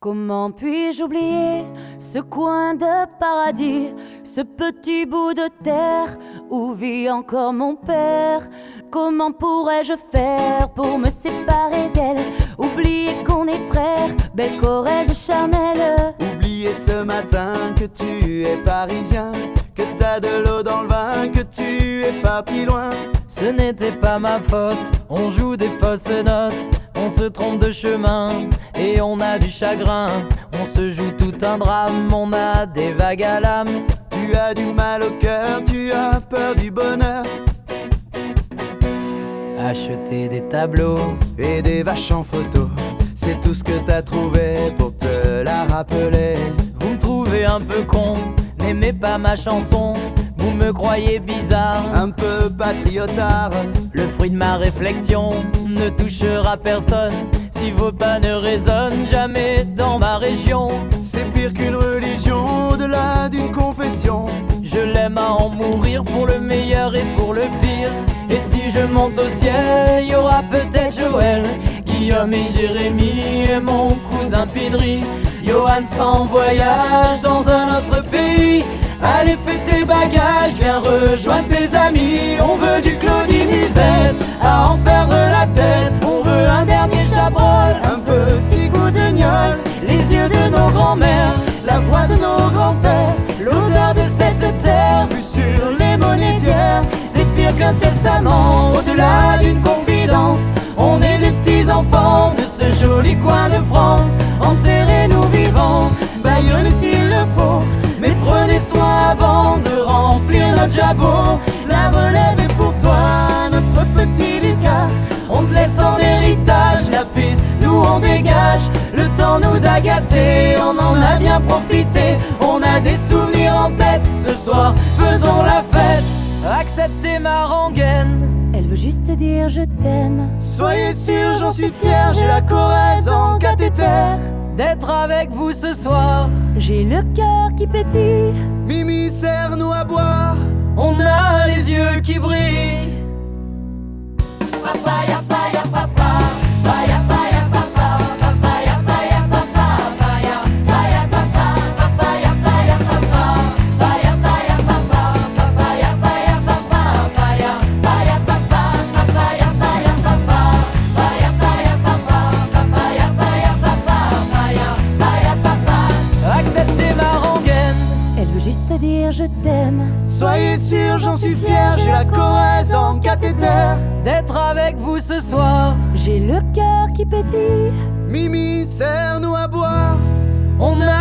Comment puis-je oublier ce coin de paradis, ce petit bout de terre où vit encore mon père? Comment pourrais-je faire pour me séparer d'elle? Oublier qu'on est frères, belle Corrèze charnelle. Oublier ce matin que tu es parisien, que t'as de l'eau dans le vin, que tu es parti loin. Ce n'était pas ma faute, on joue des fausses notes, on se trompe de chemin et on a du chagrin. On se joue tout un drame, on a des vagues à l'âme. Tu as du mal au cœur, tu as peur du bonheur. Acheter des tableaux et des vaches en photo, c'est tout ce que t'as trouvé pour te la rappeler. Vous me trouvez un peu con, n'aimez pas ma chanson. Vous me croyez bizarre, un peu patriotard. Le fruit de ma réflexion ne touchera personne si vos pas ne résonnent jamais dans ma région. C'est pire qu'une religion, au-delà d'une confession. Je l'aime à en mourir pour le meilleur et pour le pire. Et si je monte au ciel, y aura peut-être Joël, Guillaume et Jérémy et mon cousin Pidri. Johan sera en voyage dans un autre pays. Allez, fais tes bagages, viens rejoindre tes amis. On veut du Claudie Musette, à en perdre la tête. On veut un dernier chabrol, un petit goût de gnôle, les yeux de nos grands-mères, la voix de nos grands-pères, l'odeur de cette terre vue sur les monnaies d'hier. C'est pire qu'un testament, au-delà d'une confidence. On est des petits enfants de ce joli coin de France. Enterrez-nous vivants, Bayonne s'il le faut, mais prenez soin avant de remplir notre jabot. La relève est pour toi, notre petit Lucas. On te laisse en héritage la piste, nous on dégage. Le temps nous a gâtés, on en a bien profité. On a des souvenirs en tête, ce soir faisons la fête. Acceptez ma rengaine, elle veut juste dire je t'aime. Soyez sûr, j'en suis fier, j'ai la Corrèze en cathéter. D'être avec vous ce soir, j'ai le cœur qui pétille. Mimi, serre-nous à boire, on a les yeux qui brillent. Papaya, paya, papa, paya, paya, papa, papaya, paya, papa, paya, paya, papa, papaya, paya, papa, paya, paya, papa, papaya, paya, papa, paya, paya, papa, papaya, paya, papa, paya, paya, papa, papaya, paya, papa, paya, paya, papa. Acceptez ma rengaine, elle veut juste dire je t'aime. Soyez sûr, j'en suis fier, j'ai la Corrèze en cathéter. D'être avec vous ce soir, j'ai le cœur qui pétille. Mimi, serre-nous à boire, on a